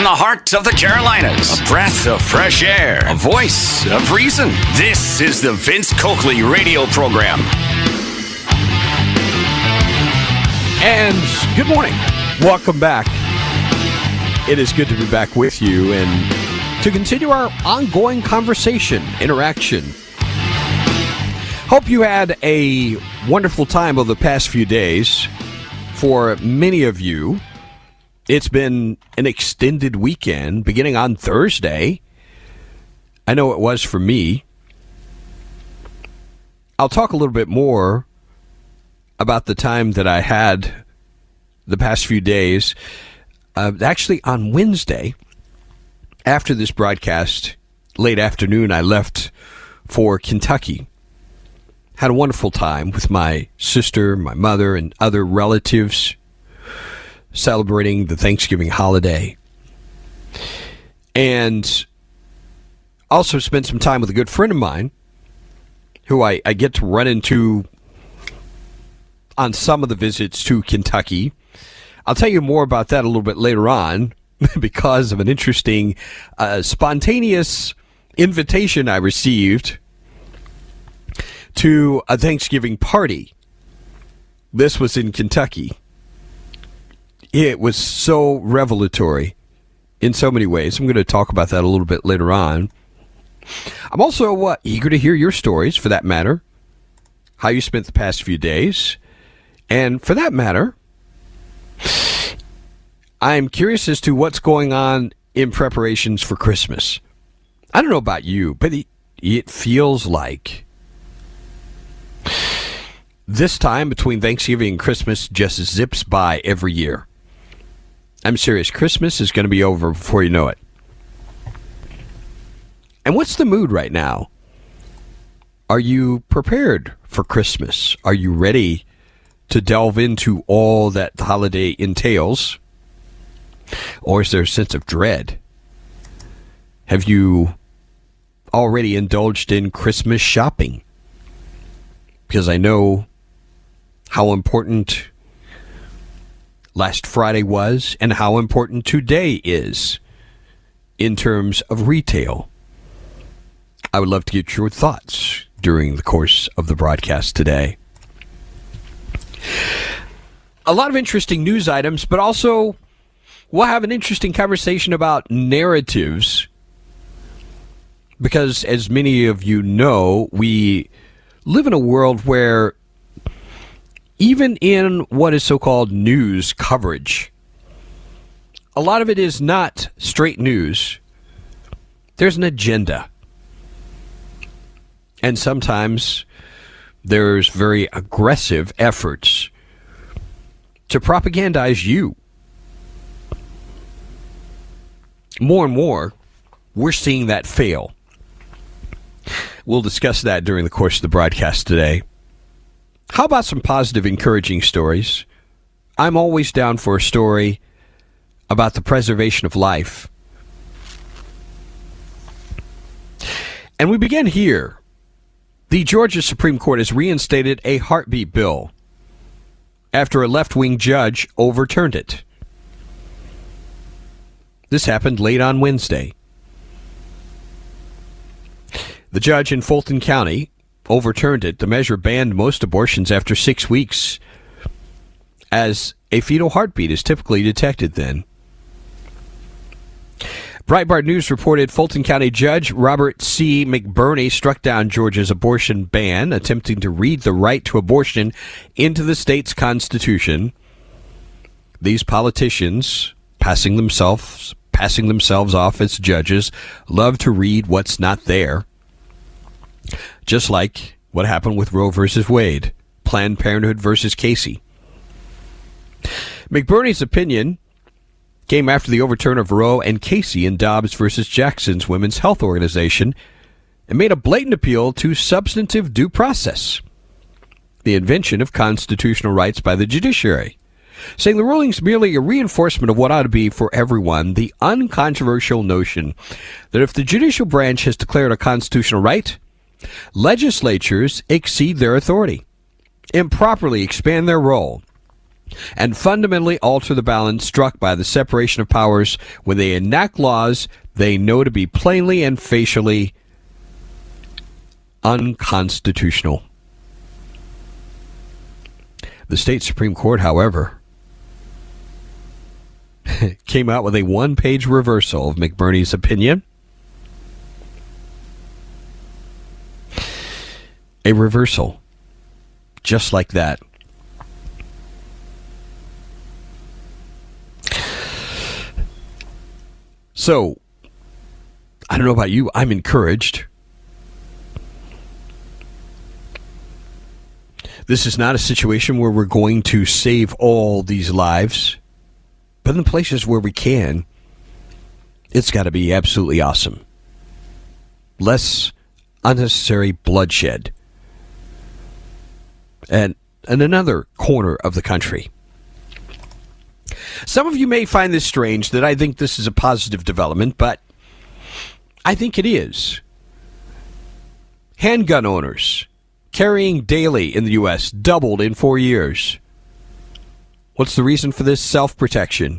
From the heart of the Carolinas, a breath of fresh air, a voice of reason. This is the Vince Coakley radio program. And good morning. Welcome back. It is good to be back with you and to continue our ongoing conversation, interaction. Hope you had a wonderful time over the past few days. For many of you, it's been an extended weekend beginning on Thursday. I know it was for me. I'll talk a little bit more about the time that I had the past few days. Actually, on Wednesday, after this broadcast, late afternoon, I left for Kentucky. Had a wonderful time with my sister, my mother, and other relatives celebrating the Thanksgiving holiday. And also spent some time with a good friend of mine who I get to run into on some of the visits to Kentucky. I'll tell you more about that a little bit later on because of an interesting, spontaneous invitation I received to a Thanksgiving party. This was in Kentucky. It was so revelatory in so many ways. I'm going to talk about that a little bit later on. I'm also eager to hear your stories, for that matter, how you spent the past few days. And for that matter, I'm curious as to what's going on in preparations for Christmas. I don't know about you, but it feels like this time between Thanksgiving and Christmas just zips by every year. I'm serious. Christmas is going to be over before you know it. And what's the mood right now? Are you prepared for Christmas? Are you ready to delve into all that the holiday entails? Or is there a sense of dread? Have you already indulged in Christmas shopping? Because I know how important last Friday was and how important today is in terms of retail. I would love to get your thoughts during the course of the broadcast today. A lot of interesting news items, but also we'll have an interesting conversation about narratives. Because as many of you know, we live in a world where even in what is so-called news coverage, a lot of it is not straight news. There's an agenda. And sometimes there's very aggressive efforts to propagandize you. More and more, we're seeing that fail. We'll discuss that during the course of the broadcast today. How about some positive, encouraging stories? I'm always down for a story about the preservation of life. And we begin here. The Georgia Supreme Court has reinstated a heartbeat bill after a left-wing judge overturned it. This happened late on Wednesday. The judge in Fulton County overturned it. The measure banned most abortions after 6 weeks, as a fetal heartbeat is typically detected then. Breitbart News reported Fulton County Judge Robert C. McBurney struck down Georgia's abortion ban, attempting to read the right to abortion into the state's constitution. These politicians, passing themselves off as judges, love to read what's not there. Just like what happened with Roe versus Wade, Planned Parenthood versus Casey. McBurney's opinion came after the overturn of Roe and Casey in Dobbs versus Jackson's Women's Health Organization and made a blatant appeal to substantive due process, the invention of constitutional rights by the judiciary, saying the ruling's merely a reinforcement of what ought to be for everyone, the uncontroversial notion that if the judicial branch has declared a constitutional right, legislatures exceed their authority, improperly expand their role, and fundamentally alter the balance struck by the separation of powers when they enact laws they know to be plainly and facially unconstitutional. The state Supreme Court, however, came out with a one-page reversal of McBurney's opinion. A reversal. Just like that. So, I don't know about you, I'm encouraged. This is not a situation where we're going to save all these lives, but in the places where we can, it's got to be absolutely awesome. Less unnecessary bloodshed. And in another corner of the country. Some of you may find this strange that I think this is a positive development, but I think it is. Handgun owners carrying daily in the U.S. doubled in 4 years. What's the reason for this? Self-protection.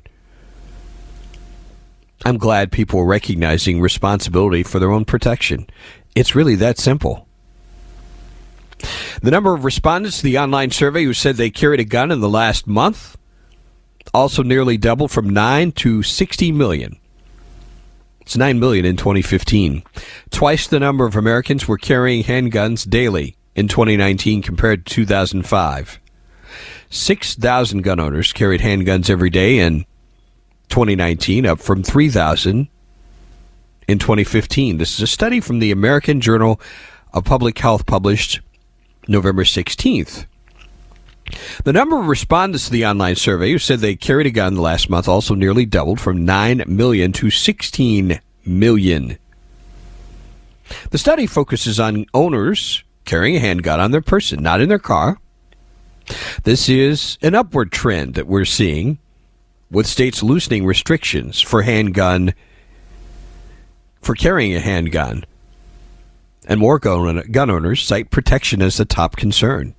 I'm glad people are recognizing responsibility for their own protection. It's really that simple. The number of respondents to the online survey who said they carried a gun in the last month also nearly doubled from 9 to 60 million. It's 9 million in 2015. Twice the number of Americans were carrying handguns daily in 2019 compared to 2005. 6,000 gun owners carried handguns every day in 2019, up from 3,000 in 2015. This is a study from the American Journal of Public Health published November 16th. The number of respondents to the online survey who said they carried a gun the last month also nearly doubled from 9 million to 16 million. The study focuses on owners carrying a handgun on their person, not in their car. This is an upward trend that we're seeing, with states loosening restrictions for carrying a handgun. And more gun owners cite protection as the top concern.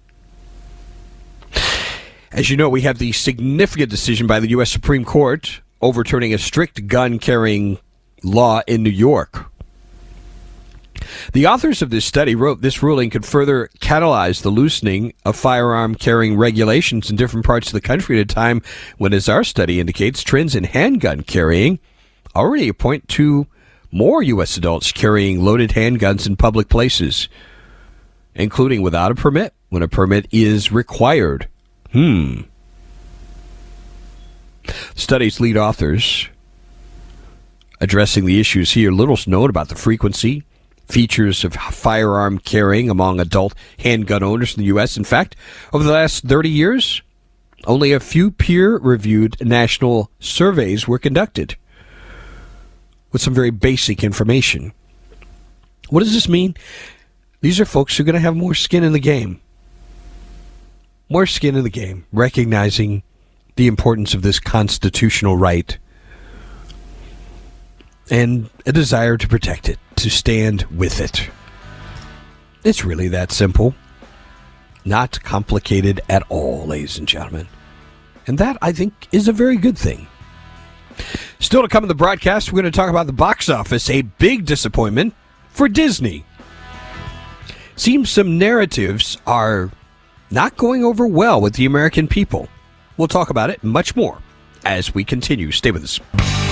As you know, we have the significant decision by the U.S. Supreme Court overturning a strict gun-carrying law in New York. The authors of this study wrote this ruling could further catalyze the loosening of firearm carrying regulations in different parts of the country at a time when, as our study indicates, trends in handgun carrying already point to more U.S. adults carrying loaded handguns in public places, including without a permit, when a permit is required. Study's lead authors addressing the issues here. Little's known about the frequency, features of firearm carrying among adult handgun owners in the U.S. In fact, over the last 30 years, only a few peer-reviewed national surveys were conducted with some very basic information. What does this mean? These are folks who are going to have more skin in the game. More skin in the game, recognizing the importance of this constitutional right and a desire to protect it, to stand with it. It's really that simple. Not complicated at all, ladies and gentlemen. And that, I think, is a very good thing. Still to come in the broadcast, we're going to talk about the box office, a big disappointment for Disney. Seems some narratives are not going over well with the American people. We'll talk about it and much more as we continue. Stay with us.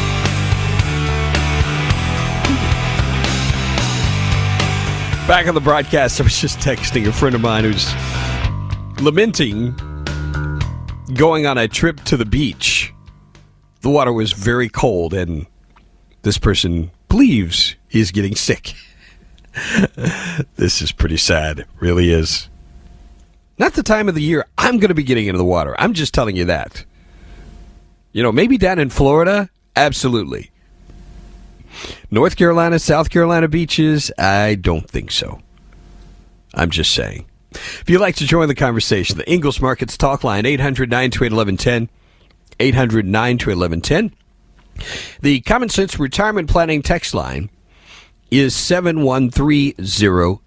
Back on the broadcast, I was just texting a friend of mine who's lamenting going on a trip to the beach. The water was very cold, and this person believes he's getting sick. This is pretty sad. Really is. Not the time of the year I'm going to be getting into the water. I'm just telling you that. You know, maybe down in Florida, absolutely. North Carolina, South Carolina beaches, I don't think so. I'm just saying. If you'd like to join the conversation, the Ingalls Markets Talk Line, 800-928-1110, 800-928-1110. The Common Sense Retirement Planning text line is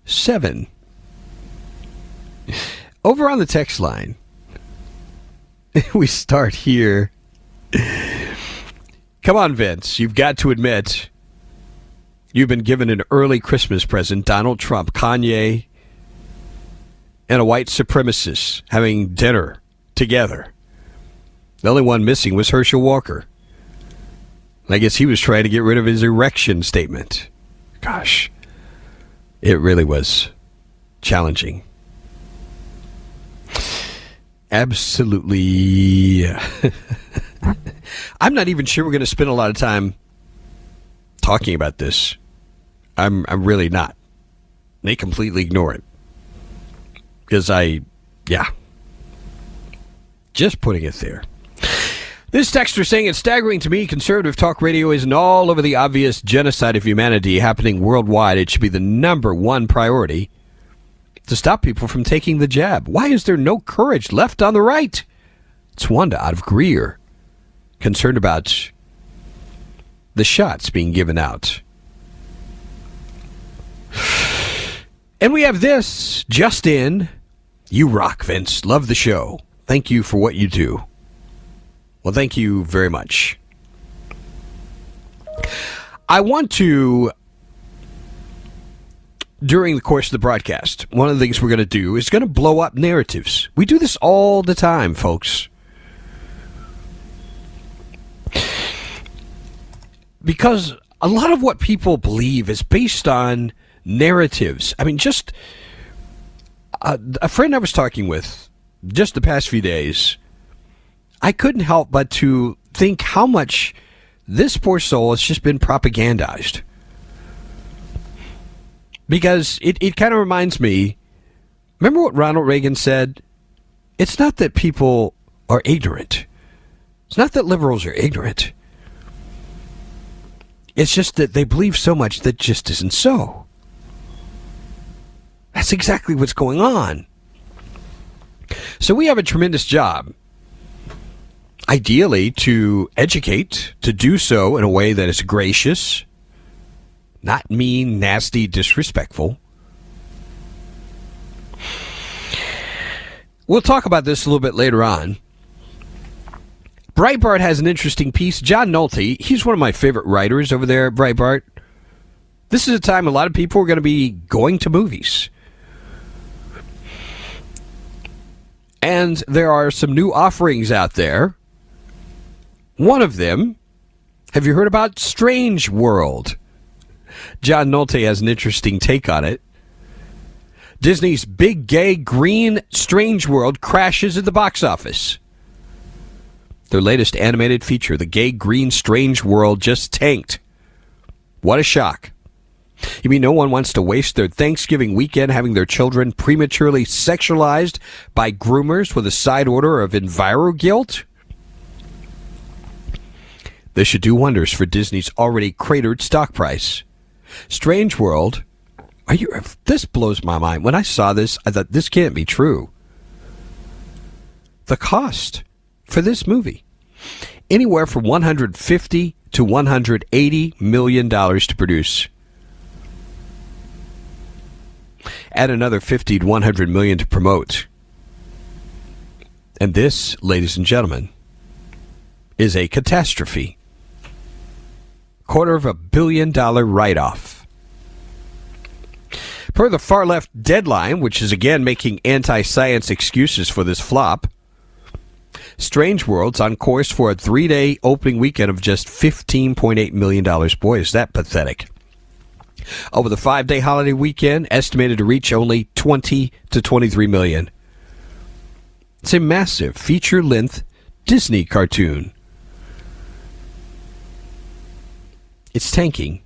71307. Over on the text line, we start here. Come on, Vince. You've got to admit you've been given an early Christmas present. Donald Trump, Kanye, and a white supremacist having dinner together. The only one missing was Herschel Walker. I guess he was trying to get rid of his erection statement. Gosh, it really was challenging. Absolutely. I'm not even sure we're going to spend a lot of time talking about this. I'm really not. They completely ignore it. Because just putting it there. This texter saying, it's staggering to me, conservative talk radio isn't all over the obvious genocide of humanity happening worldwide. It should be the number one priority to stop people from taking the jab. Why is there no courage left on the right? It's Wanda out of Greer, concerned about the shots being given out. And we have this, just in, you rock, Vince. Love the show. Thank you for what you do. Well, thank you very much. I want to, during the course of the broadcast, one of the things we're going to do is going to blow up narratives. We do this all the time, folks. Because a lot of what people believe is based on narratives. I mean, just a friend I was talking with just the past few days, I couldn't help but to think how much this poor soul has just been propagandized. Because it kind of reminds me, remember what Ronald Reagan said? It's not that people are ignorant. It's not that liberals are ignorant. It's just that they believe so much that just isn't so. That's exactly what's going on. So we have a tremendous job, ideally, to educate, to do so in a way that is gracious, not mean, nasty, disrespectful. We'll talk about this a little bit later on. Breitbart has an interesting piece. John Nolte, he's one of my favorite writers over there at Breitbart. This is a time a lot of people are going to be going to movies. And there are some new offerings out there. One of them, have you heard about Strange World? John Nolte has an interesting take on it. Disney's big, gay, green Strange World crashes at the box office. Their latest animated feature, The Gay Green Strange World, just tanked. What a shock. You mean no one wants to waste their Thanksgiving weekend having their children prematurely sexualized by groomers with a side order of EnviroGuilt? This should do wonders for Disney's already cratered stock price. Strange World, this blows my mind. When I saw this, I thought, this can't be true. The cost for this movie, anywhere from $150 to $180 million to produce. Add another $50 to $100 million to promote. And this, ladies and gentlemen, is a catastrophe. $250 million write-off. Per the far-left Deadline, which is again making anti-science excuses for this flop, Strange World's on course for a 3-day opening weekend of just $15.8 million. Boy, is that pathetic. Over the 5-day holiday weekend, estimated to reach only $20 to $23 million. It's a massive feature-length Disney cartoon. It's tanking.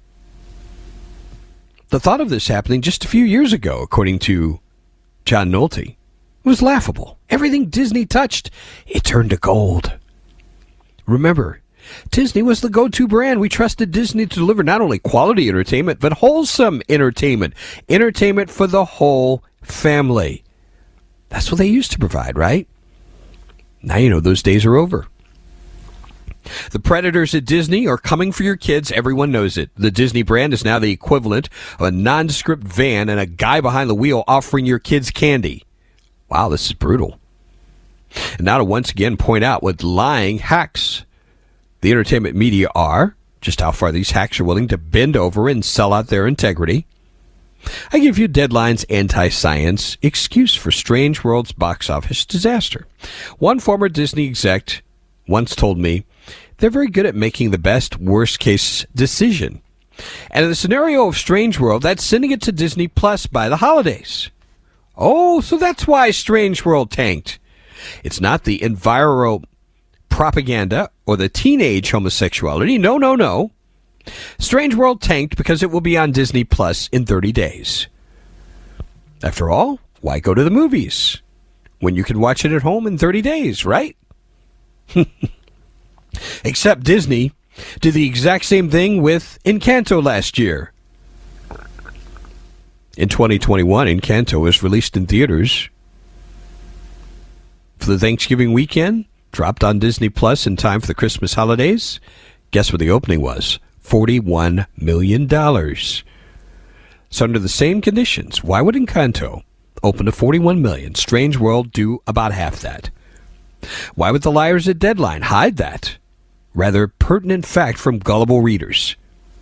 The thought of this happening just a few years ago, according to John Nolte, was laughable. Everything Disney touched, it turned to gold. Remember, Disney was the go-to brand. We trusted Disney to deliver not only quality entertainment, but wholesome entertainment. Entertainment for the whole family. That's what they used to provide, right? Now you know those days are over. The predators at Disney are coming for your kids. Everyone knows it. The Disney brand is now the equivalent of a nondescript van and a guy behind the wheel offering your kids candy. Wow, this is brutal. And now to once again point out what lying hacks the entertainment media are, just how far these hacks are willing to bend over and sell out their integrity, I give you Deadline's anti-science excuse for Strange World's box office disaster. One former Disney exec once told me, they're very good at making the best worst-case decision. And in the scenario of Strange World, that's sending it to Disney Plus by the holidays. Oh, so that's why Strange World tanked. It's not the enviro propaganda or the teenage homosexuality. No. Strange World tanked because it will be on Disney Plus in 30 days. After all, why go to the movies when you can watch it at home in 30 days, right? Except Disney did the exact same thing with Encanto last year. In 2021, Encanto was released in theaters for the Thanksgiving weekend, dropped on Disney Plus in time for the Christmas holidays. Guess what the opening was? $41 million. So under the same conditions, why would Encanto open to $41 million? Strange World do about half that. Why would the liars at Deadline hide that rather pertinent fact from gullible readers?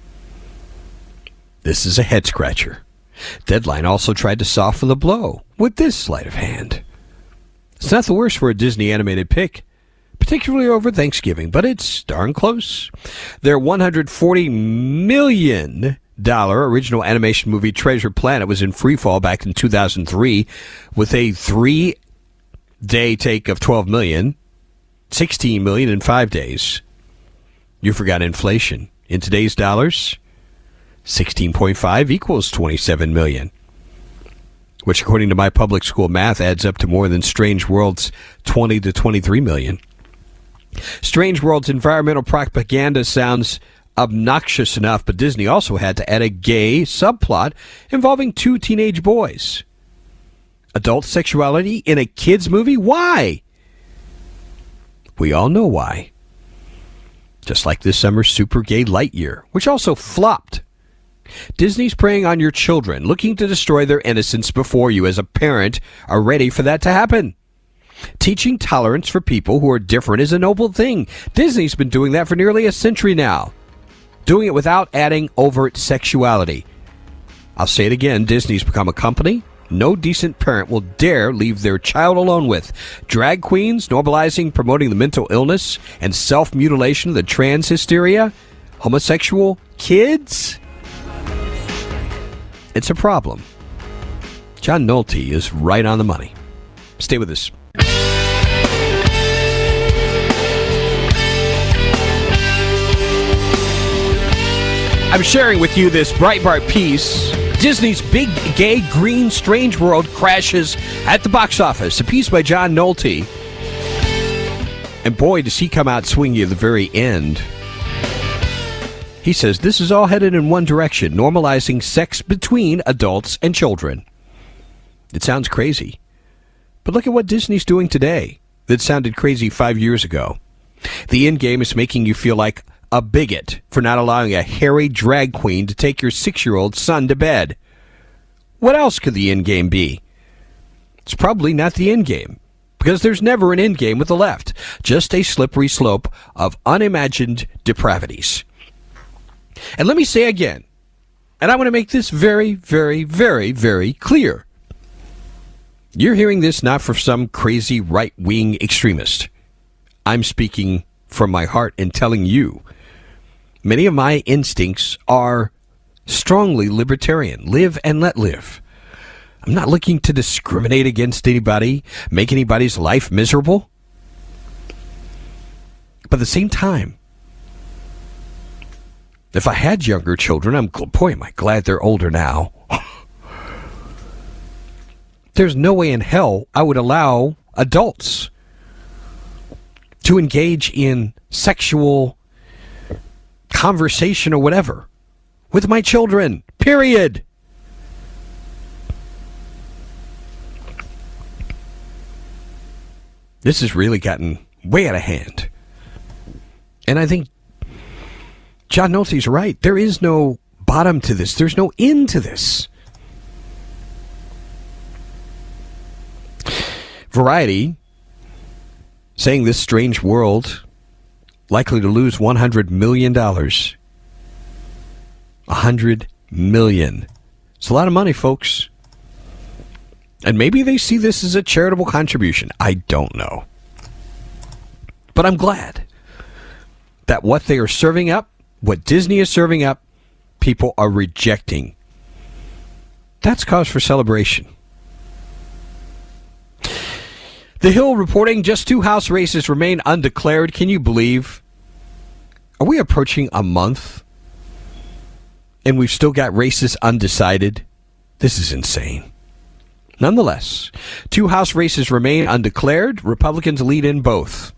This is a head-scratcher. Deadline also tried to soften the blow with this sleight of hand. It's not the worst for a Disney animated pick, particularly over Thanksgiving, but it's darn close. Their $140 million original animation movie Treasure Planet was in freefall back in 2003 with a 3-day take of $12 million, $16 million in 5 days. You forgot inflation. In today's dollars, 16.5 equals $27 million, which according to my public school math adds up to more than Strange World's $20 to $23 million. Strange World's environmental propaganda sounds obnoxious enough, but Disney also had to add a gay subplot involving 2 teenage boys. Adult sexuality in a kids' movie? Why? We all know why. Just like this summer's super gay Lightyear, which also flopped. Disney's preying on your children, looking to destroy their innocence before you as a parent are ready for that to happen. Teaching tolerance for people who are different is a noble thing. Disney's been doing that for nearly a century now. Doing it without adding overt sexuality. I'll say it again, Disney's become a company no decent parent will dare leave their child alone with. Drag queens normalizing, promoting the mental illness and self-mutilation of the trans hysteria. Homosexual kids. It's a problem. John Nolte is right on the money. Stay with us. I'm sharing with you this Breitbart piece. Disney's big, gay, green, strange world crashes at the box office. A piece by John Nolte. And boy, does he come out swinging at the very end. He says this is all headed in one direction, normalizing sex between adults and children. It sounds crazy. But look at what Disney's doing today that sounded crazy 5 years ago. The end game is making you feel like a bigot for not allowing a hairy drag queen to take your 6-year-old son to bed. What else could the end game be? It's probably not the end game, because there's never an end game with the left, just a slippery slope of unimagined depravities. And let me say again, and I want to make this very, very, very, very clear. You're hearing this not from some crazy right-wing extremist. I'm speaking from my heart and telling you, many of my instincts are strongly libertarian. Live and let live. I'm not looking to discriminate against anybody, make anybody's life miserable. But at the same time, if I had younger children, am I glad they're older now. There's no way in hell I would allow adults to engage in sexual conversation or whatever with my children, period. This has really gotten way out of hand. And I think John Nolte's right. There is no bottom to this. There's no end to this. Variety saying this strange world likely to lose $100 million. $100 million. It's a lot of money, folks. And maybe they see this as a charitable contribution. I don't know. But I'm glad that what they are serving up, what Disney is serving up, people are rejecting. That's cause for celebration. The Hill reporting just 2 House races remain undeclared. Can you believe? Are we approaching a month and we've still got races undecided? This is insane. Nonetheless, 2 House races remain undeclared. Republicans lead in both.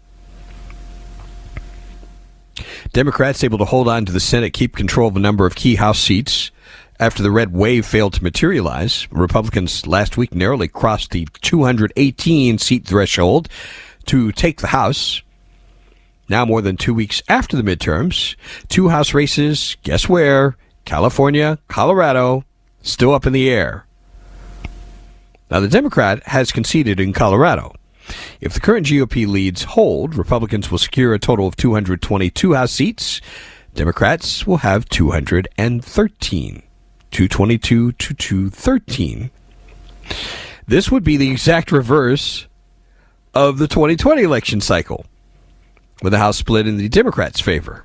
Democrats able to hold on to the Senate, keep control of a number of key House seats. After the red wave failed to materialize, Republicans last week narrowly crossed the 218-seat threshold to take the House. Now, more than 2 weeks after the midterms, 2 House races, guess where? California, Colorado, still up in the air. Now, the Democrat has conceded in Colorado. If the current GOP leads hold, Republicans will secure a total of 222 House seats. Democrats will have 213. 222 to 213. This would be the exact reverse of the 2020 election cycle, with the House split in the Democrats' favor.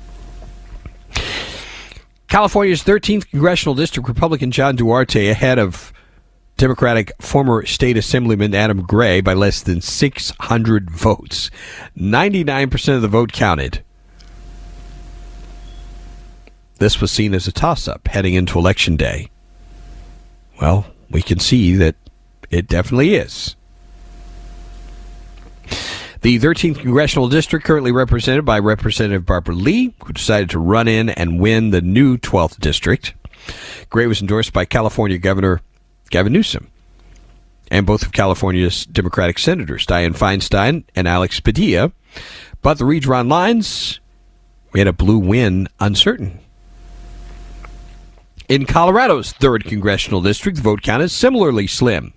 California's 13th Congressional District Republican John Duarte ahead of Democratic former state assemblyman Adam Gray by less than 600 votes. 99% of the vote counted. This was seen as a toss-up heading into Election Day. Well, we can see that it definitely is. The 13th Congressional District currently represented by Representative Barbara Lee, who decided to run in and win the new 12th District. Gray was endorsed by California Governor Gavin Newsom and both of California's Democratic senators, Dianne Feinstein and Alex Padilla. But the redrawn lines made a blue win uncertain. In Colorado's 3rd Congressional District, the vote count is similarly slim.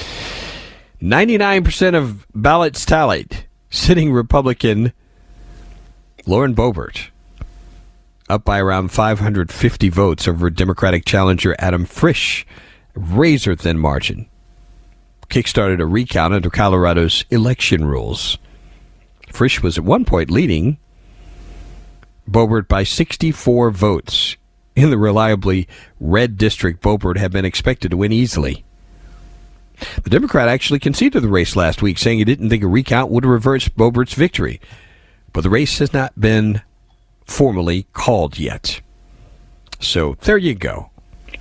99% of ballots tallied. Sitting Republican Lauren Boebert up by around 550 votes over Democratic challenger Adam Frisch. Razor-thin margin. Kickstarted a recount under Colorado's election rules. Frisch was at one point leading Boebert by 64 votes. In the reliably red district, Boebert had been expected to win easily. The Democrat actually conceded the race last week, saying he didn't think a recount would reverse Boebert's victory. But the race has not been formally called yet. So there you go.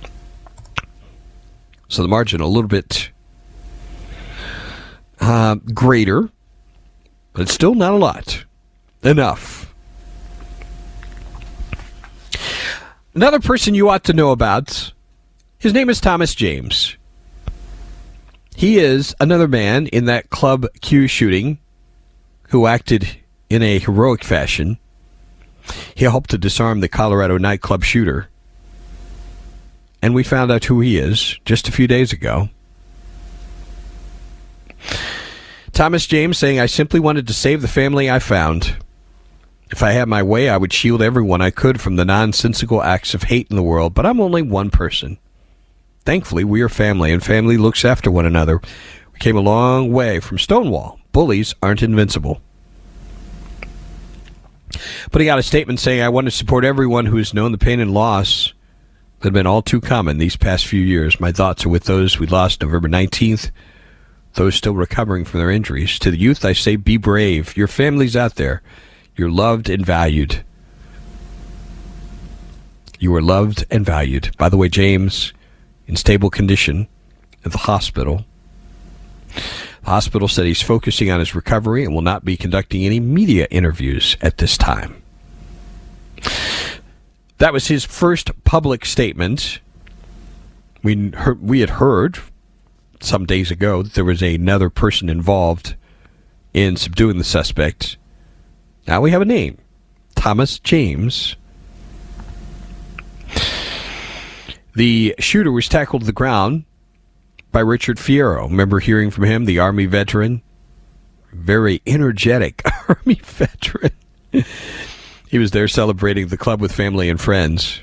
So the margin a little bit greater, but it's still not a lot. Enough. Another person you ought to know about, his name is Thomas James. He is another man in that Club Q shooting who acted in a heroic fashion. He helped to disarm the Colorado nightclub shooter. And we found out who he is just a few days ago. Thomas James saying, "I simply wanted to save the family I found. If I had my way, I would shield everyone I could from the nonsensical acts of hate in the world, but I'm only one person. Thankfully, we are family, and family looks after one another. We came a long way from Stonewall. Bullies aren't invincible." But he got a statement saying, "I want to support everyone who has known the pain and loss that have been all too common these past few years. My thoughts are with those we lost November 19th, those still recovering from their injuries. To the youth, I say, be brave. Your family's out there. You're loved and valued. You are loved and valued." By the way, James, in stable condition at the hospital. The hospital said he's focusing on his recovery and will not be conducting any media interviews at this time. That was his first public statement. We had heard some days ago that there was another person involved in subduing the suspect. Now we have a name, Thomas James. The shooter was tackled to the ground by Richard Fierro. Remember hearing from him, the Army veteran, very energetic Army veteran. He was there celebrating the club with family and friends.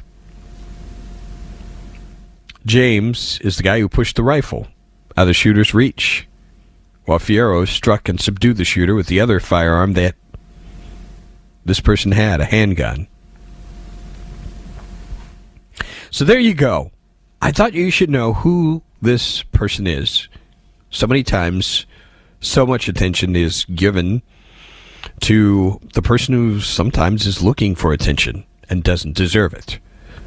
James is the guy who pushed the rifle out of the shooter's reach, while Fierro struck and subdued the shooter with the other firearm that this person had, a handgun. So there you go. I thought you should know who this person is. So many times, so much attention is given to the person who sometimes is looking for attention and doesn't deserve it.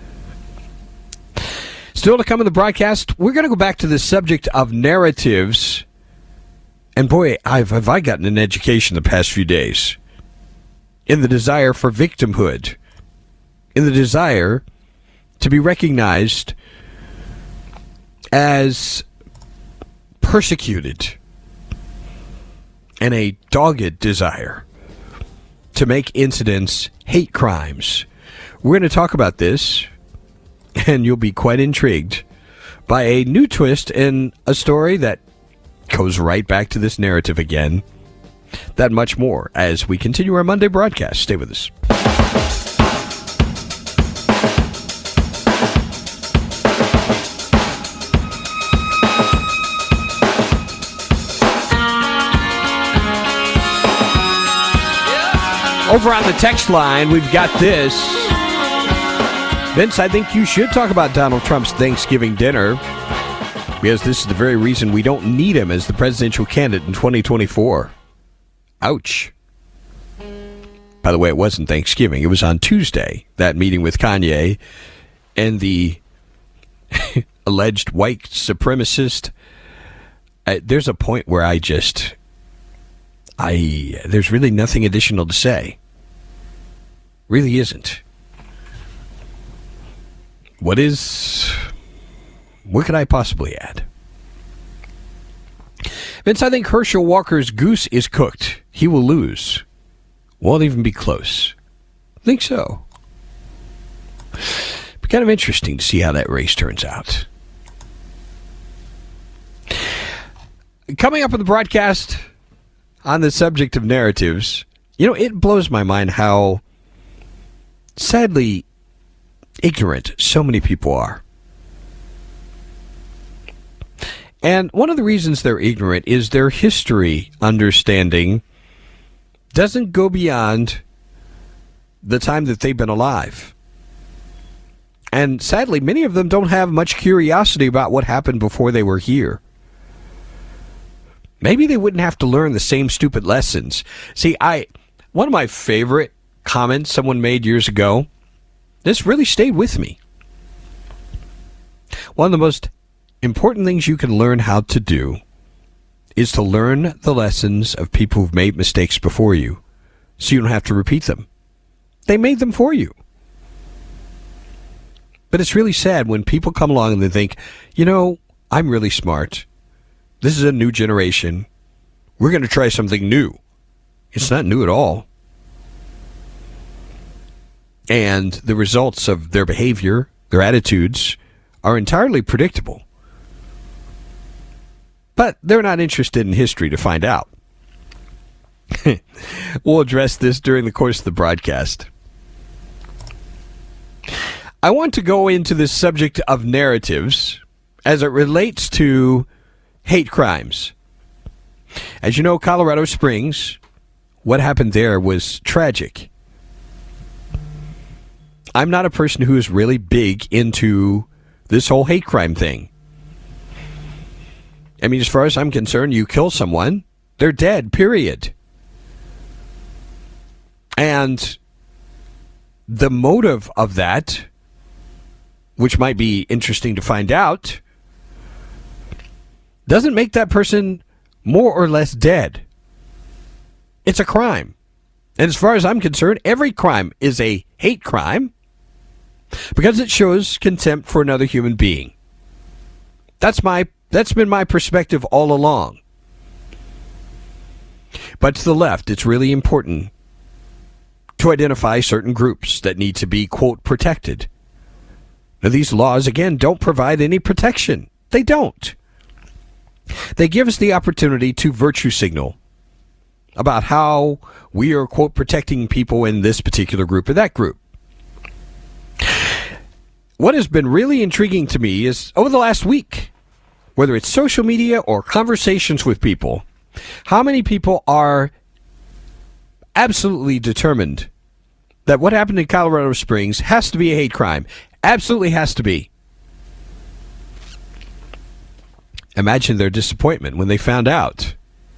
Still to come in the broadcast, we're going to go back to the subject of narratives. And boy, have I gotten an education the past few days in the desire for victimhood, in the desire to be recognized as persecuted, and a dogged desire to make incidents hate crimes. We're going to talk about this, and you'll be quite intrigued by a new twist in a story that goes right back to this narrative again. That much more as we continue our Monday broadcast. Stay with us. Over on the text line, we've got this. Vince, I think you should talk about Donald Trump's Thanksgiving dinner, because this is the very reason we don't need him as the presidential candidate in 2024. Ouch. By the way, it wasn't Thanksgiving. It was on Tuesday, that meeting with Kanye and the alleged white supremacist. There's a point where there's really nothing additional to say. Really isn't. What could I possibly add? Vince, I think Herschel Walker's goose is cooked. He will lose. Won't even be close. Think so. Be kind of interesting to see how that race turns out. Coming up on the broadcast on the subject of narratives, it blows my mind how sadly ignorant so many people are. And one of the reasons they're ignorant is their history understanding doesn't go beyond the time that they've been alive. And sadly, many of them don't have much curiosity about what happened before they were here. Maybe they wouldn't have to learn the same stupid lessons. See, one of my favorite comments someone made years ago, this really stayed with me. One of the most important things you can learn how to do is to learn the lessons of people who've made mistakes before you, so you don't have to repeat them. They made them for you. But it's really sad when people come along and they think, I'm really smart. This is a new generation. We're going to try something new. It's not new at all. And the results of their behavior, their attitudes, are entirely predictable. But they're not interested in history to find out. We'll address this during the course of the broadcast. I want to go into this subject of narratives as it relates to hate crimes. As you know, Colorado Springs, what happened there was tragic. I'm not a person who is really big into this whole hate crime thing. I mean, as far as I'm concerned, you kill someone, they're dead, period. And the motive of that, which might be interesting to find out, doesn't make that person more or less dead. It's a crime. And as far as I'm concerned, every crime is a hate crime because it shows contempt for another human being. That's been my perspective all along. But to the left, it's really important to identify certain groups that need to be, quote, protected. Now, these laws, again, don't provide any protection. They don't. They give us the opportunity to virtue signal about how we are, quote, protecting people in this particular group or that group. What has been really intriguing to me is over the last week, whether it's social media or conversations with people, how many people are absolutely determined that what happened in Colorado Springs has to be a hate crime. Absolutely has to be. Imagine their disappointment when they found out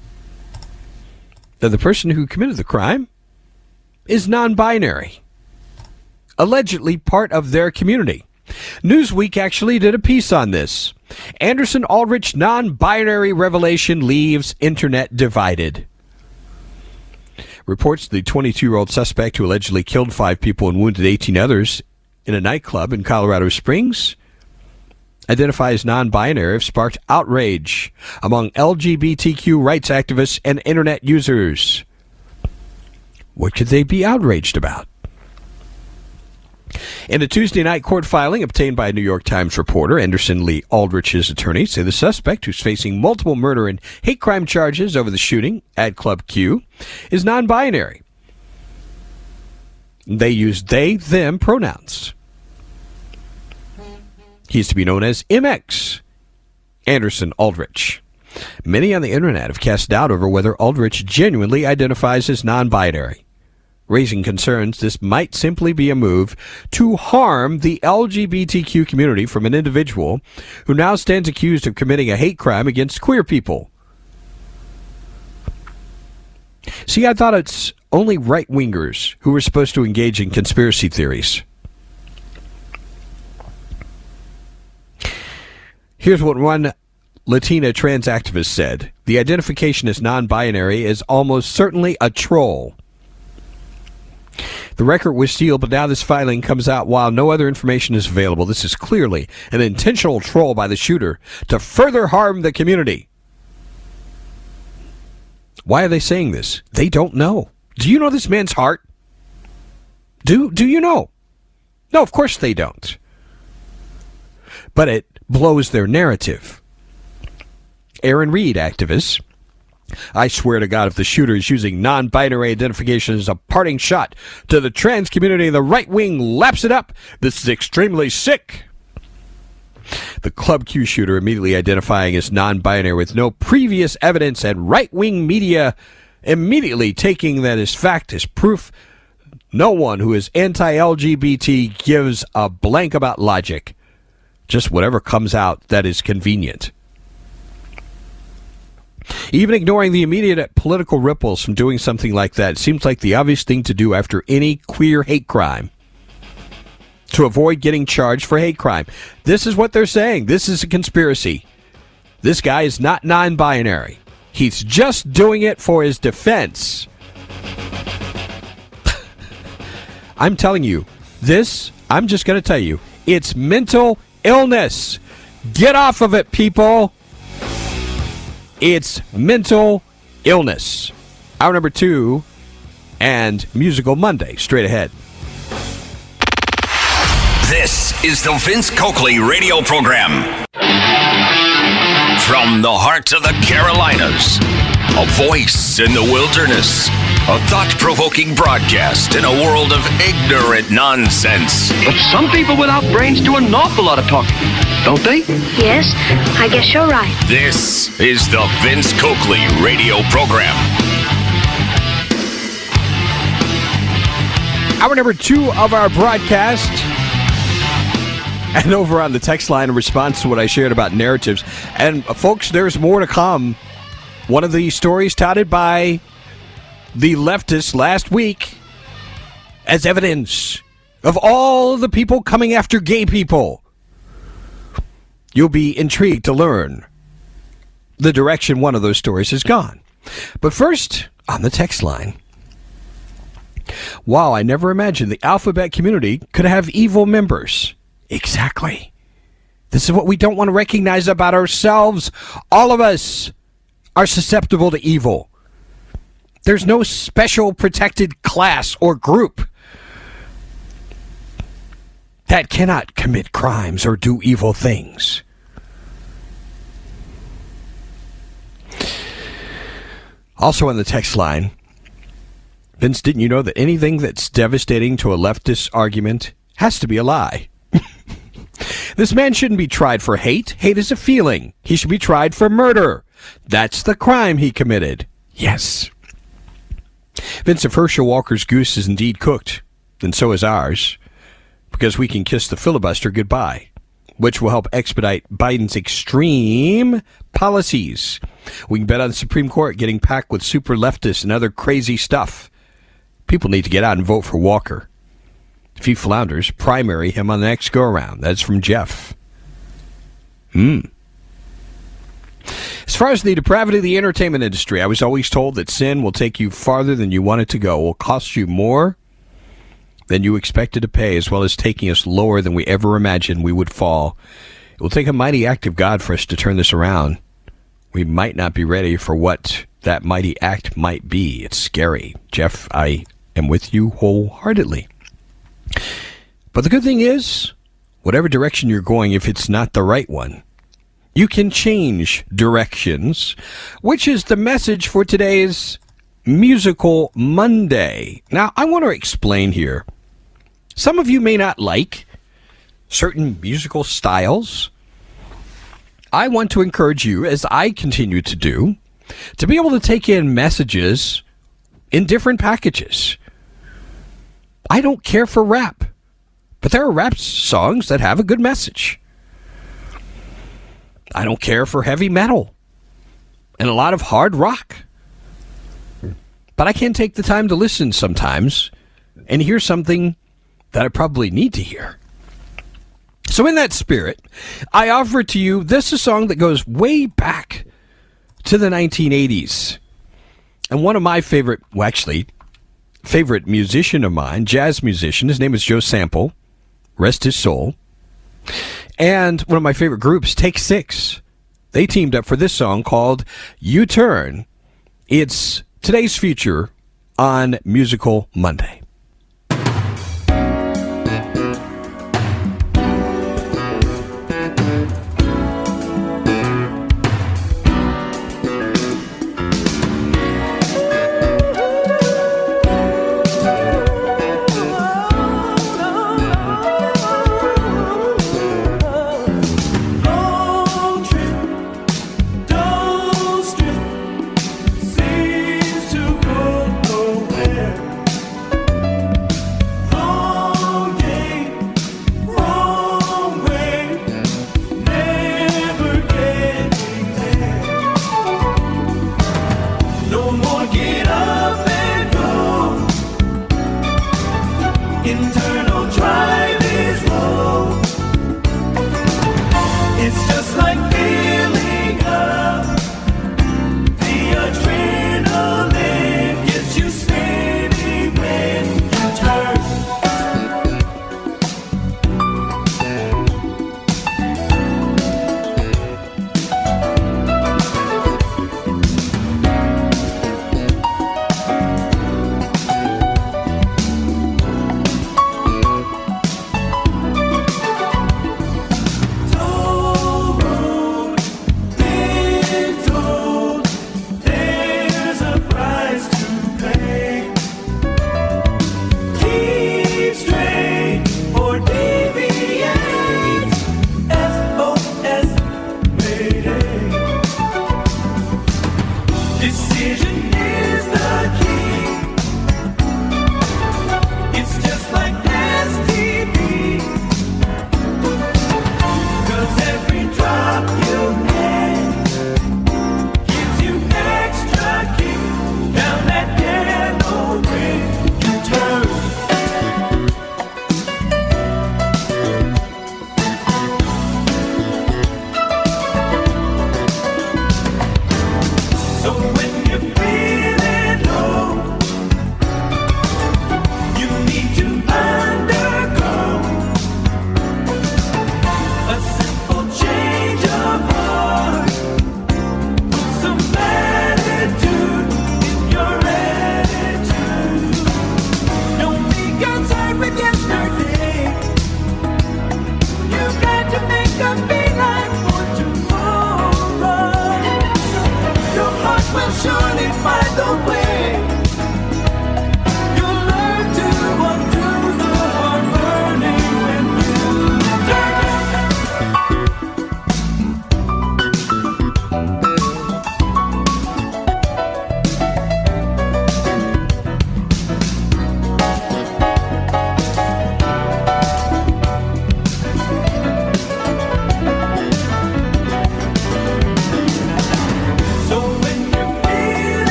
that the person who committed the crime is non-binary, allegedly part of their community. Newsweek actually did a piece on this. Anderson Aldrich non-binary revelation leaves internet divided. Reports the 22-year-old suspect who allegedly killed 5 people and wounded 18 others in a nightclub in Colorado Springs, identified as non-binary, have sparked outrage among LGBTQ rights activists and internet users. What could they be outraged about? In a Tuesday night court filing obtained by a New York Times reporter, Anderson Lee Aldrich's attorneys say the suspect, who's facing multiple murder and hate crime charges over the shooting at Club Q, is non-binary. They use they, them pronouns. He's to be known as MX, Anderson Aldrich. Many on the internet have cast doubt over whether Aldrich genuinely identifies as non-binary, raising concerns this might simply be a move to harm the LGBTQ community from an individual who now stands accused of committing a hate crime against queer people. See, I thought it's only right-wingers who were supposed to engage in conspiracy theories. Here's what one Latina trans activist said. The identification as non-binary is almost certainly a troll. The record was sealed, but now this filing comes out while no other information is available. This is clearly an intentional troll by the shooter to further harm the community. Why are they saying this? They don't know. Do you know this man's heart? Do you know? No, of course they don't. But it blows their narrative. Aaron Reed, activists. I swear to God, if the shooter is using non-binary identification as a parting shot to the trans community and the right wing laps it up, this is extremely sick. The Club Q shooter immediately identifying as non-binary with no previous evidence, and right-wing media immediately taking that as fact, as proof. No one who is anti-LGBT gives a blank about logic. Just whatever comes out that is convenient. Even ignoring the immediate political ripples from doing something like that seems like the obvious thing to do after any queer hate crime, to avoid getting charged for hate crime. This is what they're saying. This is a conspiracy. This guy is not non-binary. He's just doing it for his defense. I'm telling you, I'm just going to tell you, it's mental illness. Get off of it, people. It's mental illness. Hour number 2 and Musical Monday straight ahead. This is the Vince Coakley radio program. From the heart of the Carolinas, a voice in the wilderness, a thought-provoking broadcast in a world of ignorant nonsense. But some people without brains do an awful lot of talking, don't they? Yes, I guess you're right. This is the Vince Coakley radio program. Hour number 2 of our broadcast. And over on the text line in response to what I shared about narratives. And folks, there's more to come. One of the stories touted by the leftists last week as evidence of all of the people coming after gay people. You'll be intrigued to learn the direction one of those stories has gone. But first, on the text line. Wow, I never imagined the alphabet community could have evil members. Exactly. This is what we don't want to recognize about ourselves. All of us are susceptible to evil. There's no special protected class or group that cannot commit crimes or do evil things. Also on the text line, Vince, didn't you know that anything that's devastating to a leftist argument has to be a lie? This man shouldn't be tried for hate. Hate is a feeling. He should be tried for murder. That's the crime he committed. Yes. Vince, if Herschel Walker's goose is indeed cooked, then so is ours, because we can kiss the filibuster goodbye, which will help expedite Biden's extreme policies. We can bet on the Supreme Court getting packed with super leftists and other crazy stuff. People need to get out and vote for Walker. If he flounders, primary him on the next go-around. That's from Jeff. As far as the depravity of the entertainment industry, I was always told that sin will take you farther than you want it to go. It will cost you more than you expected to pay, as well as taking us lower than we ever imagined we would fall. It will take a mighty act of God for us to turn this around. We might not be ready for what that mighty act might be. It's scary. Jeff, I am with you wholeheartedly. But the good thing is, whatever direction you're going, if it's not the right one, you can change directions, which is the message for today's Musical Monday. Now, I want to explain here. Some of you may not like certain musical styles. I want to encourage you, as I continue to do, to be able to take in messages in different packages. I don't care for rap, but there are rap songs that have a good message. I don't care for heavy metal and a lot of hard rock, but I can take the time to listen sometimes and hear something that I probably need to hear. So in that spirit, I offer to you this a song that goes way back to the 1980s. And one of my favorite musician of mine, jazz musician, his name is Joe Sample, rest his soul. And one of my favorite groups, Take Six, they teamed up for this song called U-Turn. It's today's feature on Musical Monday.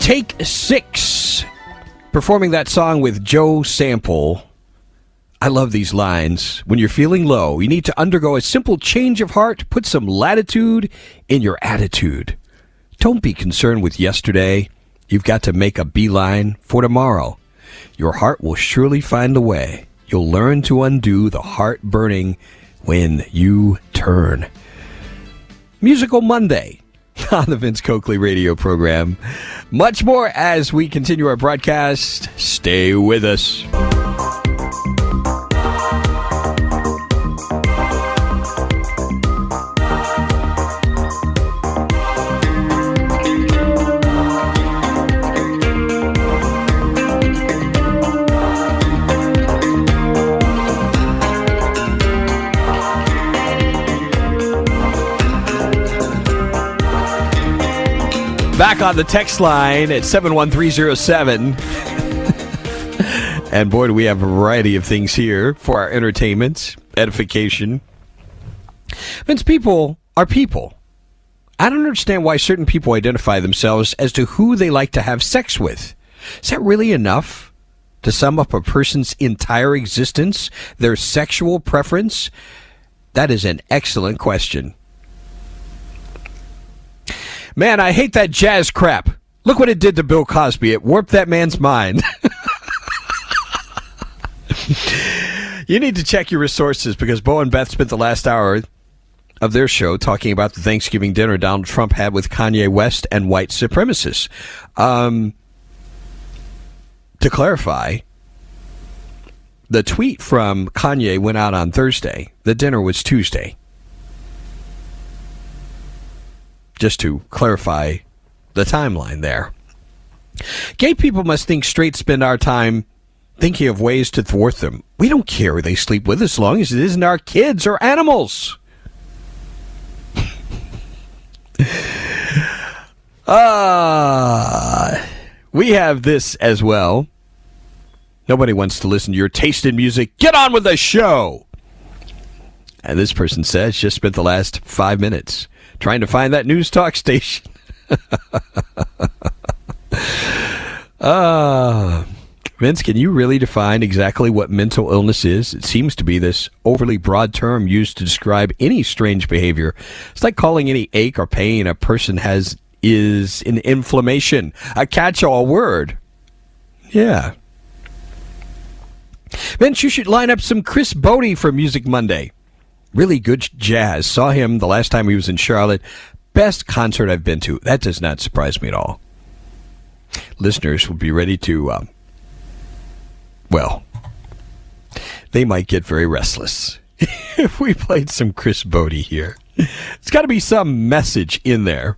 Take 6, performing that song with Joe Sample. I love these lines. When you're feeling low, you need to undergo a simple change of heart. Put some latitude in your attitude. Don't be concerned with yesterday. You've got to make a beeline for tomorrow. Your heart will surely find a way. You'll learn to undo the heart burning when you turn. Musical Monday on the Vince Coakley radio program. Much more as we continue our broadcast. Stay with us. Back on the text line at 71307. And boy, do we have a variety of things here for our entertainment, edification. Vince, people are people. I don't understand why certain people identify themselves as to who they like to have sex with. Is that really enough to sum up a person's entire existence, their sexual preference? That is an excellent question. Man, I hate that jazz crap. Look what it did to Bill Cosby. It warped that man's mind. You need to check your resources because Bo and Beth spent the last hour of their show talking about the Thanksgiving dinner Donald Trump had with Kanye West and white supremacists. To clarify, the tweet from Kanye went out on Thursday. The dinner was Tuesday. Just to clarify the timeline there. Gay people must think straight spend our time thinking of ways to thwart them. We don't care who they sleep with as long as it isn't our kids or animals. We have this as well. Nobody wants to listen to your taste in music. Get on with the show. And this person says, just spent the last 5 minutes trying to find that news talk station. Vince, can you really define exactly what mental illness is? It seems to be this overly broad term used to describe any strange behavior. It's like calling any ache or pain a person has is an inflammation, a catch-all word. Yeah. Vince, you should line up some Chris Bodie for Music Monday. Really good jazz. Saw him the last time he was in Charlotte. Best concert I've been to. That does not surprise me at all. Listeners will be ready to, they might get very restless if we played some Chris Bodie here. It's got to be some message in there.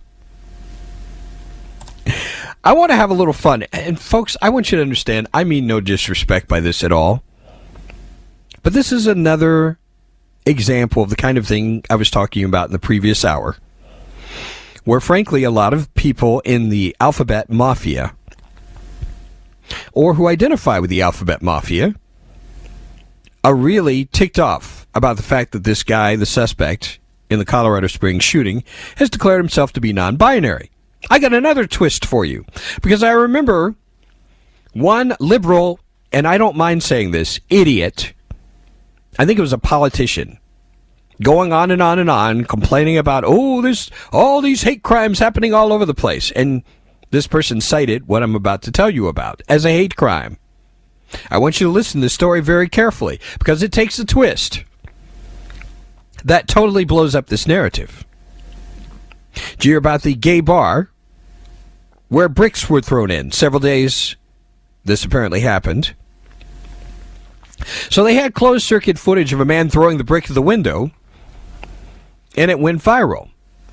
I want to have a little fun. And folks, I want you to understand, I mean no disrespect by this at all. But this is another example of the kind of thing I was talking about in the previous hour, where frankly a lot of people in the alphabet mafia or who identify with the alphabet mafia are really ticked off about the fact that this guy, the suspect in the Colorado Springs shooting, has declared himself to be non-binary. I got another twist for you, because I remember one liberal, and I don't mind saying this, idiot, I think it was a politician, going on and on and on, complaining about, there's all these hate crimes happening all over the place. And this person cited what I'm about to tell you about as a hate crime. I want you to listen to the story very carefully, because it takes a twist that totally blows up this narrative. Did you hear about the gay bar where bricks were thrown in? Several days this apparently happened. So they had closed-circuit footage of a man throwing the brick at the window, and it went viral.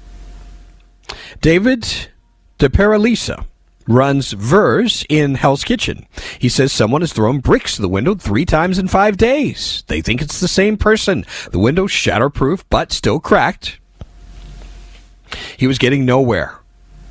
David DeParalisa runs Vers in Hell's Kitchen. He says someone has thrown bricks to the window 3 times in 5 days. They think it's the same person. The window's shatterproof, but still cracked. He was getting nowhere.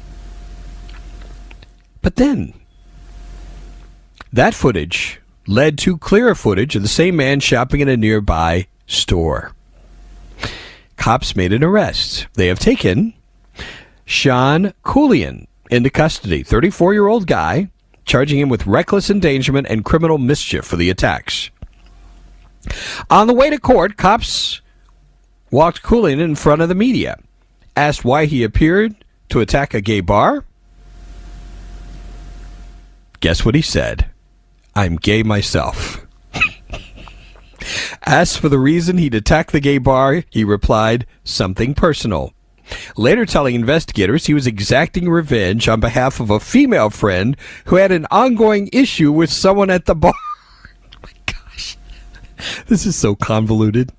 But then, that footage led to clearer footage of the same man shopping in a nearby store. Cops made an arrest. They have taken Sean Coulian, into custody. 34-year-old guy, charging him with reckless endangerment and criminal mischief for the attacks. On the way to court, cops walked Kulin in front of the media. Asked why he appeared to attack a gay bar. Guess what he said? I'm gay myself. Asked for the reason he'd attacked the gay bar, he replied, something personal. Later telling investigators he was exacting revenge on behalf of a female friend who had an ongoing issue with someone at the bar. Oh my gosh. This is so convoluted.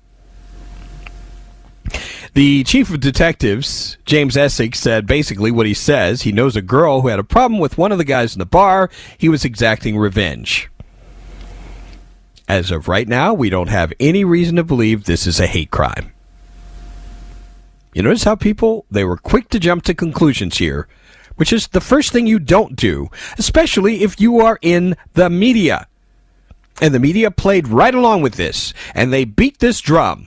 The chief of detectives, James Essex, said basically what he says. He knows a girl who had a problem with one of the guys in the bar. He was exacting revenge. As of right now, we don't have any reason to believe this is a hate crime. You notice how they were quick to jump to conclusions here, which is the first thing you don't do, especially if you are in the media. And the media played right along with this, and they beat this drum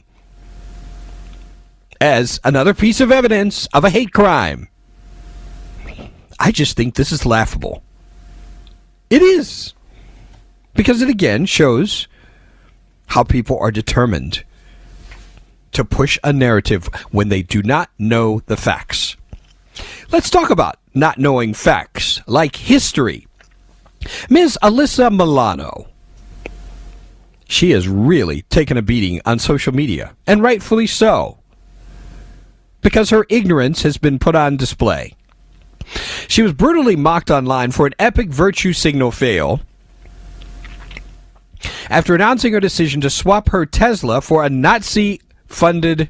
as another piece of evidence of a hate crime. I just think this is laughable. It is. Because it again shows how people are determined to push a narrative when they do not know the facts. Let's talk about not knowing facts, like history. Ms. Alyssa Milano. She has really taken a beating on social media, and rightfully so, because her ignorance has been put on display. She was brutally mocked online for an epic virtue signal fail after announcing her decision to swap her Tesla for a Nazi-founded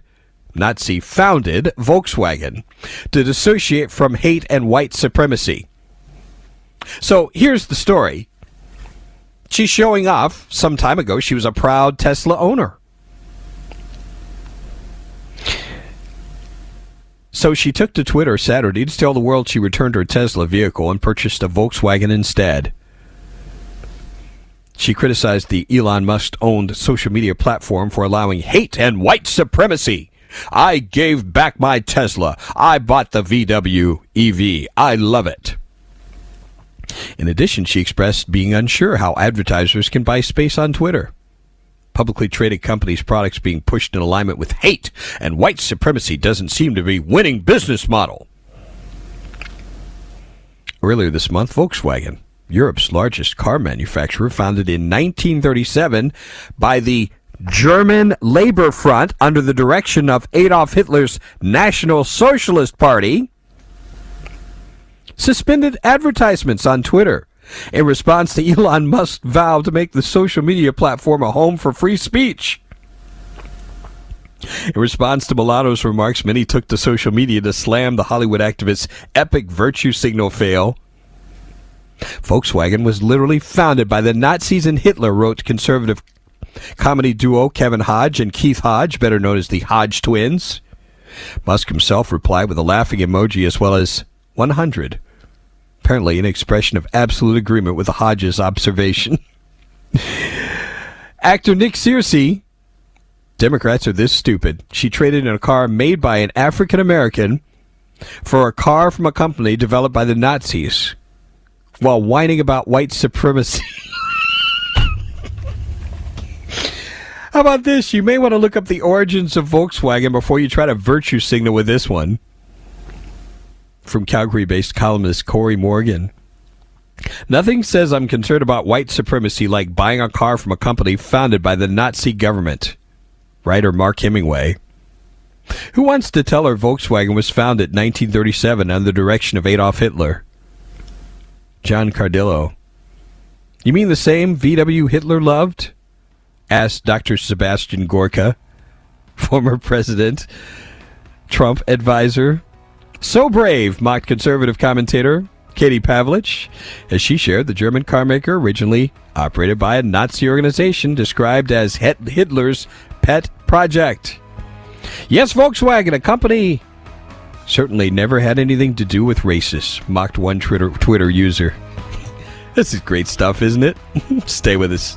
Volkswagen to dissociate from hate and white supremacy. So here's the story. She's showing off. Some time ago, she was a proud Tesla owner. So she took to Twitter Saturday to tell the world she returned her Tesla vehicle and purchased a Volkswagen instead. She criticized the Elon Musk-owned social media platform for allowing hate and white supremacy. I gave back my Tesla. I bought the VW EV. I love it. In addition, she expressed being unsure how advertisers can buy space on Twitter. Publicly traded companies' products being pushed in alignment with hate and white supremacy doesn't seem to be winning business model. Earlier this month, Volkswagen, Europe's largest car manufacturer, founded in 1937 by the German Labor Front under the direction of Adolf Hitler's National Socialist Party, suspended advertisements on Twitter in response to Elon Musk's vow to make the social media platform a home for free speech. In response to Milano's remarks, many took to social media to slam the Hollywood activist's epic virtue signal fail. Volkswagen was literally founded by the Nazis and Hitler, wrote conservative comedy duo Kevin Hodge and Keith Hodge, better known as the Hodge twins. Musk himself replied with a laughing emoji as well as 100. Apparently an expression of absolute agreement with the Hodges' observation. Actor Nick Searcy. Democrats are this stupid. She traded in a car made by an African American for a car from a company developed by the Nazis while whining about white supremacy. How about this? You may want to look up the origins of Volkswagen before you try to virtue signal with this one. From Calgary-based columnist Corey Morgan. Nothing says I'm concerned about white supremacy like buying a car from a company founded by the Nazi government. Writer Mark Hemingway. Who wants to tell her Volkswagen was founded in 1937 under the direction of Adolf Hitler? John Cardillo. You mean the same VW Hitler loved? Asked Dr. Sebastian Gorka, former President Trump advisor. So brave, mocked conservative commentator Katie Pavlich, as she shared the German carmaker originally operated by a Nazi organization described as Hitler's pet project. Yes, Volkswagen, a company, certainly never had anything to do with racists, mocked one Twitter user. This is great stuff, isn't it? Stay with us.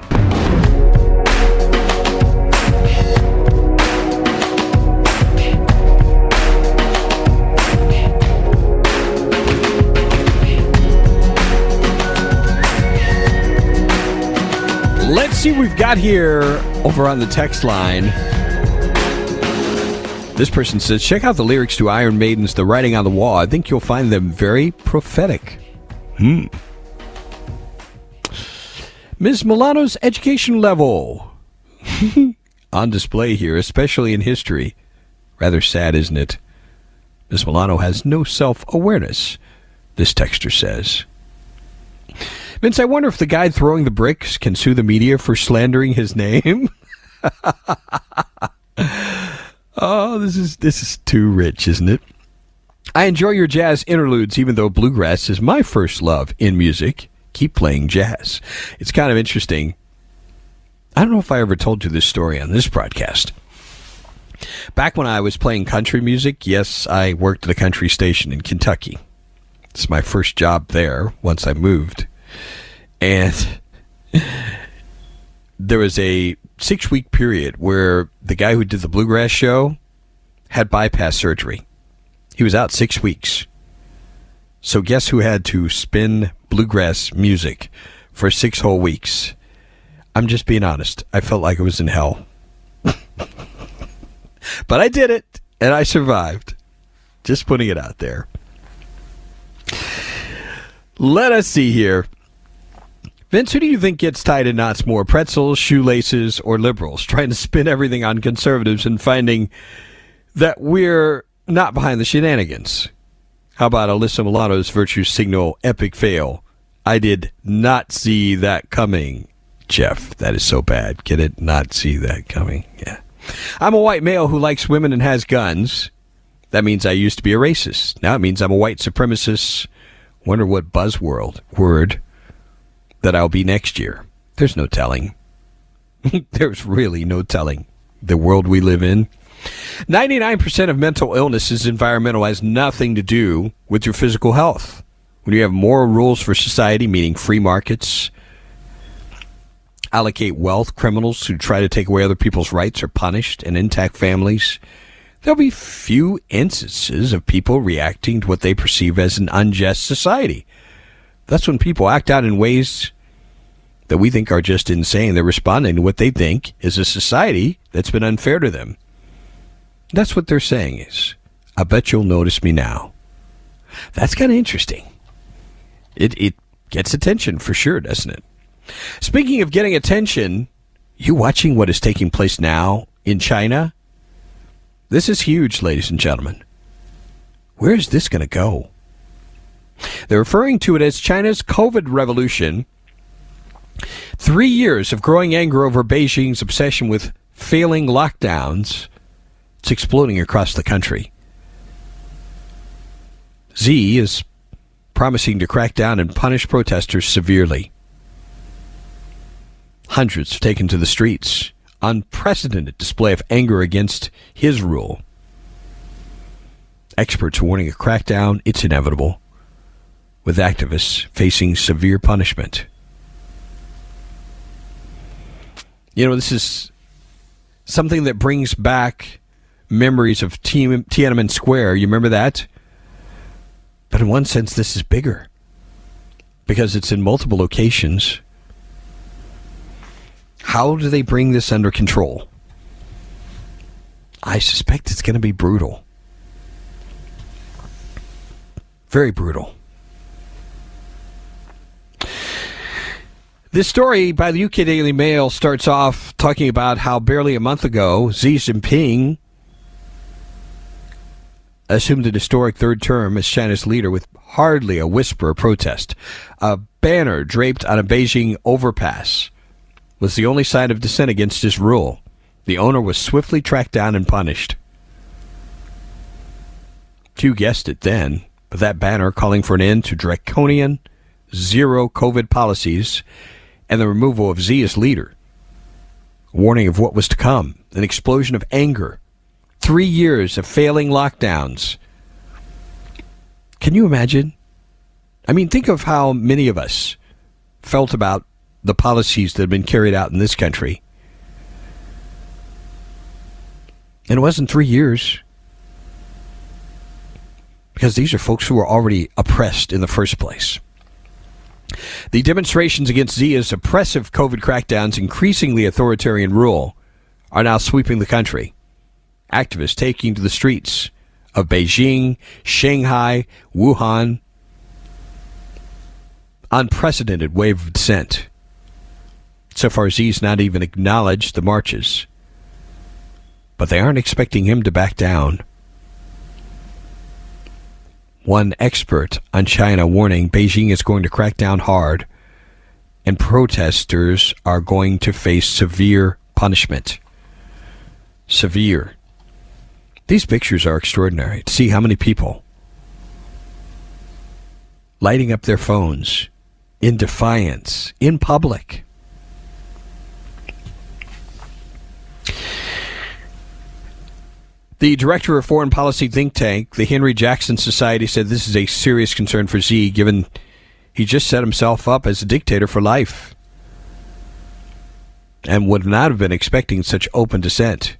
see what we've got here over on the text line. This person says, check out the lyrics to Iron Maiden's The Writing on the Wall. I think you'll find them very prophetic. Ms. Milano's education level on display here, especially in history. Rather sad, isn't it? Ms. Milano has no self-awareness, this texter says. Vince, I wonder if the guy throwing the bricks can sue the media for slandering his name. Oh, this is too rich, isn't it? I enjoy your jazz interludes, even though bluegrass is my first love in music. Keep playing jazz. It's kind of interesting. I don't know if I ever told you this story on this broadcast. Back when I was playing country music, yes, I worked at a country station in Kentucky. It's my first job there once I moved. And there was a 6-week period where the guy who did the bluegrass show had bypass surgery. He was out 6 weeks. So guess who had to spin bluegrass music for 6 whole weeks? I'm just being honest. I felt like I was in hell. But I did it, and I survived. Just putting it out there. Let us see here. Vince, who do you think gets tied in knots more, pretzels, shoelaces, or liberals? Trying to spin everything on conservatives and finding that we're not behind the shenanigans. How about Alyssa Milano's virtue signal epic fail? I did not see that coming. Jeff, that is so bad. Get it? Not see that coming. Yeah. I'm a white male who likes women and has guns. That means I used to be a racist. Now it means I'm a white supremacist. Wonder what word that I'll be next year. There's no telling. There's really no telling the world we live in. 99% of mental illness is environmental, has nothing to do with your physical health. When you have moral rules for society, meaning free markets, allocate wealth, criminals who try to take away other people's rights are punished, and intact families, there'll be few instances of people reacting to what they perceive as an unjust society. That's when people act out in ways that we think are just insane. They're responding to what they think is a society that's been unfair to them. That's what they're saying is, I bet you'll notice me now. That's kind of interesting. It gets attention for sure, doesn't it? Speaking of getting attention, you watching what is taking place now in China? This is huge, ladies and gentlemen. Where is this going to go? They're referring to it as China's COVID revolution. 3 years of growing anger over Beijing's obsession with failing lockdowns. It's exploding across the country. Xi is promising to crack down and punish protesters severely. Hundreds have taken to the streets. Unprecedented display of anger against his rule. Experts warning a crackdown, it's inevitable, with activists facing severe punishment. You know, this is something that brings back memories of Tiananmen Square. You remember that? But in one sense, this is bigger because it's in multiple locations. How do they bring this under control? I suspect it's going to be brutal. Very brutal. This story by the UK Daily Mail starts off talking about how barely a month ago, Xi Jinping assumed an historic third term as China's leader with hardly a whisper of protest. A banner draped on a Beijing overpass was the only sign of dissent against his rule. The owner was swiftly tracked down and punished. Few guessed it then, but that banner calling for an end to draconian zero COVID policies and the removal of Xi as leader. A warning of what was to come, an explosion of anger, 3 years of failing lockdowns. Can you imagine? I mean, think of how many of us felt about the policies that have been carried out in this country. And it wasn't 3 years. Because these are folks who were already oppressed in the first place. The demonstrations against Xi's oppressive COVID crackdowns, increasingly authoritarian rule, are now sweeping the country. Activists taking to the streets of Beijing, Shanghai, Wuhan. Unprecedented wave of dissent. So far, Xi's not even acknowledged the marches. But they aren't expecting him to back down. One expert on China warning Beijing is going to crack down hard, and protesters are going to face severe punishment. Severe. These pictures are extraordinary. To see how many people lighting up their phones in defiance in public. The director of foreign policy think tank, the Henry Jackson Society, said this is a serious concern for Xi, given he just set himself up as a dictator for life and would not have been expecting such open dissent.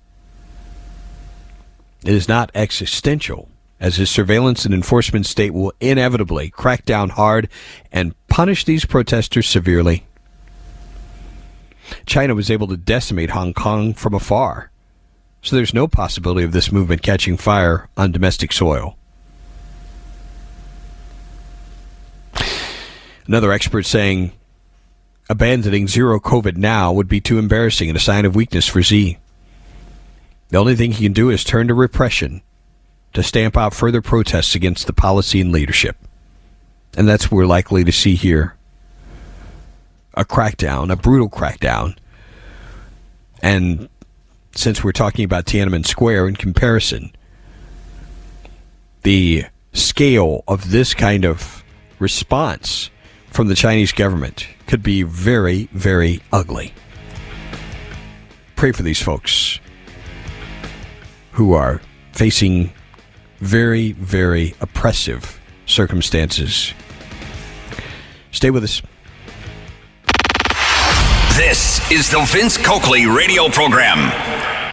It is not existential, as his surveillance and enforcement state will inevitably crack down hard and punish these protesters severely. China was able to decimate Hong Kong from afar, so there's no possibility of this movement catching fire on domestic soil. Another expert saying abandoning zero COVID now would be too embarrassing and a sign of weakness for Xi. The only thing he can do is turn to repression to stamp out further protests against the policy and leadership. And that's what we're likely to see here. A crackdown, a brutal crackdown. And since we're talking about Tiananmen Square in comparison, the scale of this kind of response from the Chinese government could be very, very ugly. Pray for these folks who are facing very, very oppressive circumstances. Stay with us. This is the Vince Coakley radio program.